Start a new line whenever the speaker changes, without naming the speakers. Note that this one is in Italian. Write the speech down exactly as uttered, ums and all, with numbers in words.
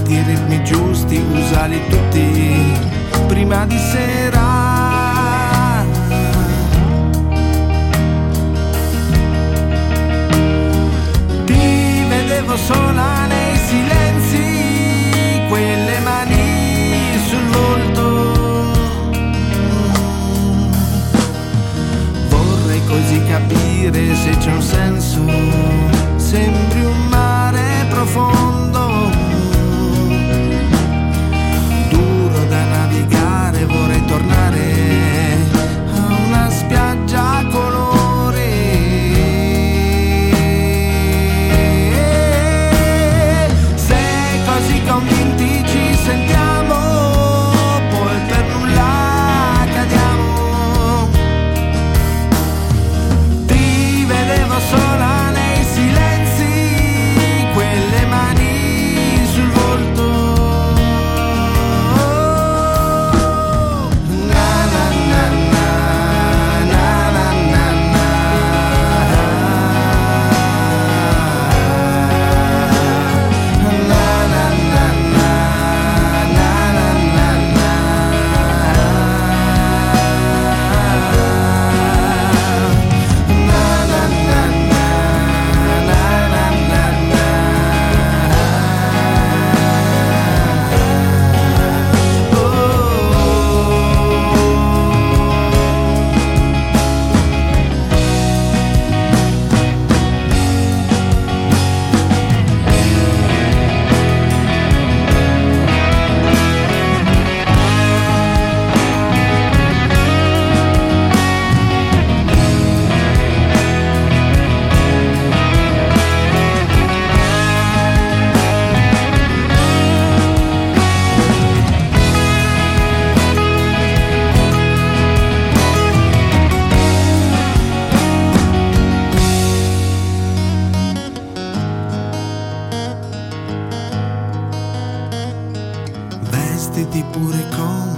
i ritmi giusti, usali tutti prima di sera. Ti vedevo sola nei silenzi, quelle mani sul volto. Vorrei così capire se c'è un senso, sembri un mare profondo, duro da navigare, vorrei tornare a una spiaggia a colore. Se così convinti ci sentiamo, poi per nulla cadiamo. Ti vedevo sola nei silenzi, quelle mani sul volto. Na na na na, na na na na. Na na na na, na na na na. Na na na na, na na na na. Vestiti pure come